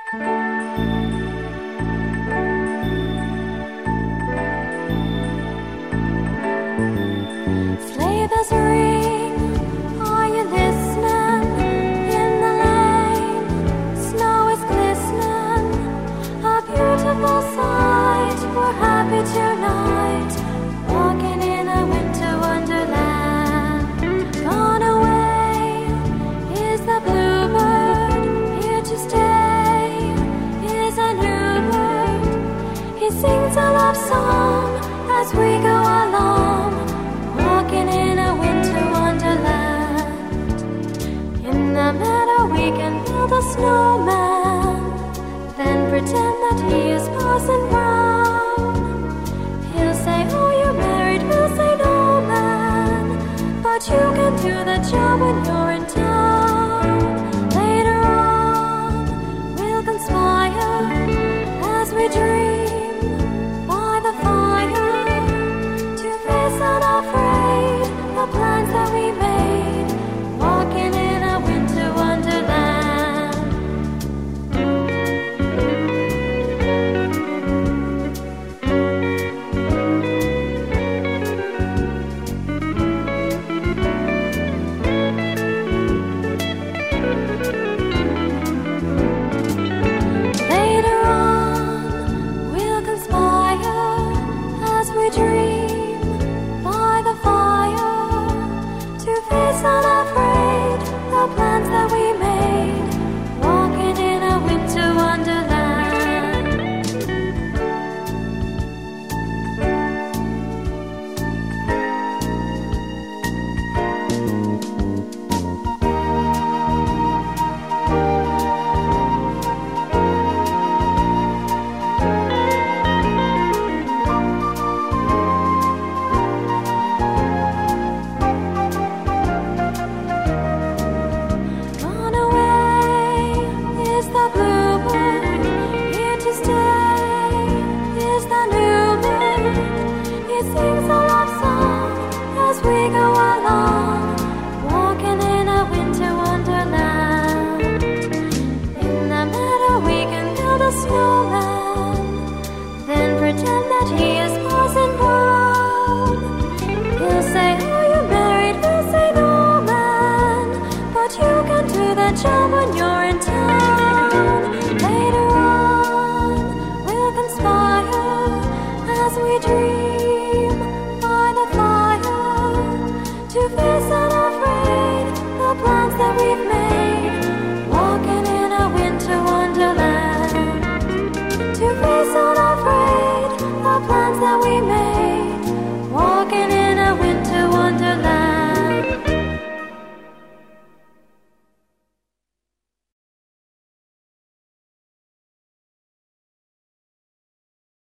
Sleigh bells ring, are you listening? In the lane, snow is glistening, a beautiful sight. We're happy tonight, walking in a winter wonderland. Gone away is the bluebird, here to stay is a new bird. He sings a love song as we go along, walking in a winter wonderland. In the meadow we can build a snowman, then pretend that he is Parson Brown. He'll say, oh, you're married, we'll say, no, man, but you can do the job when you're in town. Later on we'll conspire as we dream by the fire, to face unafraid the plans that we made, walking in a winter wonderland. Later on we'll conspire as we dream by the fire, to face unafraid the plans that we made, walking in a winter wonderland. Gone away is the bluebird, here to stay is the new bird. He sings a love song as we go along, walking in a winter wonderland. In the meadow we can build a snow